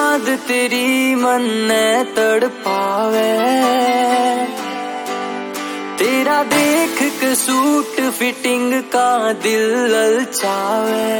याद तेरी मन ने तड़पावे, तेरा देख के सूट फिटिंग का दिल ललचावे।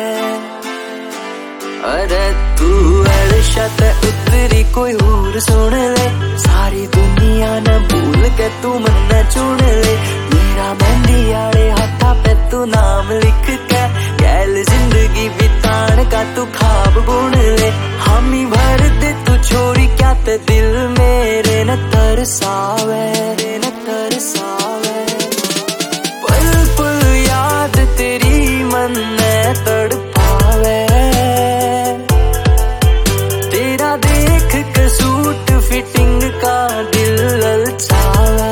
अरे तू अर्शत उतरी कोई और सुन ले, सारी दुनिया न भूल के तू मन चुन ले। मेरा मेहंदी आड़े हाथा पे तू नाम लिख के, गैल जिंदगी बितान का तू खाब बुन ले। हामी भर दे तू छोरी क्या ते दिल मेरे न तरसावे, न तरसावे। पल पल याद तेरी मन ने तड़पावे, तेरा देख के सूट फिटिंग का दिल ललचावे।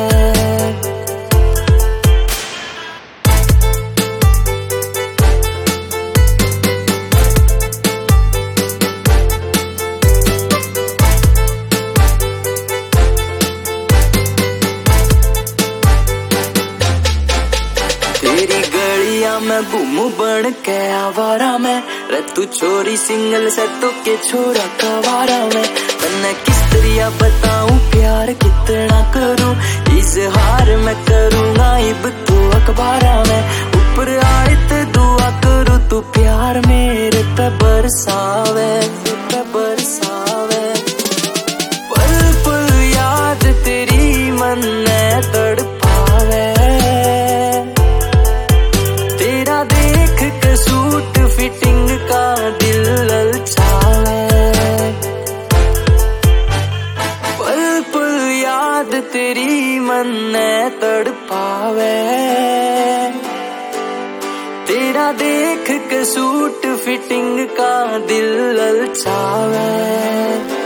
तेरी गलियां में गुम बन के आवारा में, रे तू छोरी सिंगल से तो के छोरा कवारा में। तन्ने किस तरिया बताऊं प्यार कितना करूं, इजहार मैं करूंगा इब तू अखबारा में। ऊपर आए तो दुआ करूं तू प्यार मेरे पे बरसावे, पे बरसावे। पल पल याद तेरी मन ने तड़पावे, तेरा देख के सूट फिटिंग का दिल ललचावे। पल पल याद तेरी मन ने तड़पावे, तेरा देख के सूट फिटिंग का दिल ललचावे।